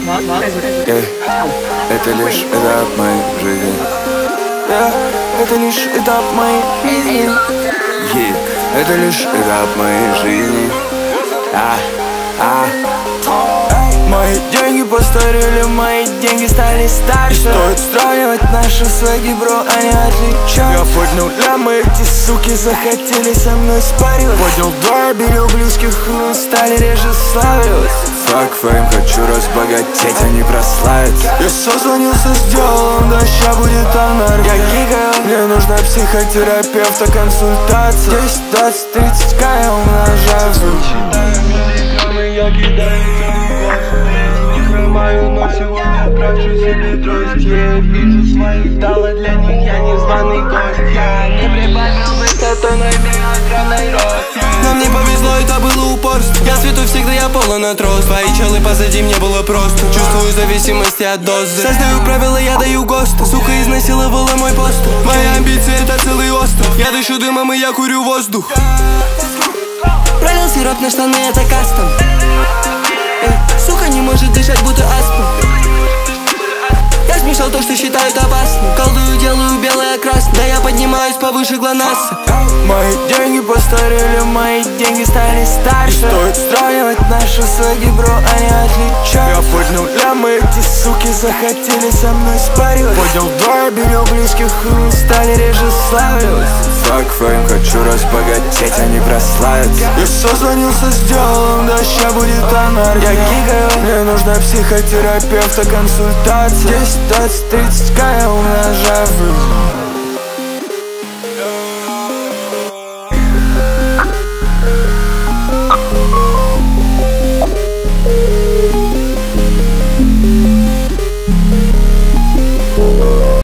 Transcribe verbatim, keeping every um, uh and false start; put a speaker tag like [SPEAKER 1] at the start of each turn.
[SPEAKER 1] Yeah. Это лишь этап моей жизни. Yeah. Это лишь этап моей жизни. Yeah. Это лишь этап моей жизни. А, а. Мои деньги постарели, мои деньги стали старше. Стоит сравнивать наши свеги, бро, они отличаются. Я поднял лямы, эти суки захотели со мной спаривать. Поднял два, беру близких, и стали реже славиться. Фак фейм, хочу разбогатеть, а не прославиться. Я созвонился с дьяволом, да ща будет анар. Я гигаю, мне нужна психотерапевта, консультация. десять, двадцать, тридцать, я умножаю. Я кидаю не хромаю, но сегодня трачу себе трость. Я вижу своих дала, для них я незваный гость. Я не прибавил высотой, но имею огромный рост.
[SPEAKER 2] Нам не повезло, это было упорство. Я цвету всегда, я полон от роз. Твои челы позади, мне было просто. Чувствую зависимость от дозы. Создаю правила, я даю ГОСТ. Сука изнасиловала мой пост. Мои амбиции это целый остров. Я дышу дымом и я курю воздух. Пролил сироп на штаны, это кастом. Эй, сука не может дышать, будто астма. Я смешал то, что считают опасным. Колдую, делаю белое красное. Да я поднимаюсь повыше ГЛОНАССа.
[SPEAKER 1] Мои деньги постарели, мои деньги стали старше. Не стоит сравнивать наши свеги, бро, они отличаются. Я поднял лямы, эти суки захотели со мной спаривать. Поднял два, беру близких, и стали реже славиться. Фак фейм, хочу разбогатеть, а не прославиться. Я созвонился с дьяволом, да ща будет анар. Я гигаю, мне нужна психотерапевта, консультация. десять, двадцать, тридцать, я умножаю.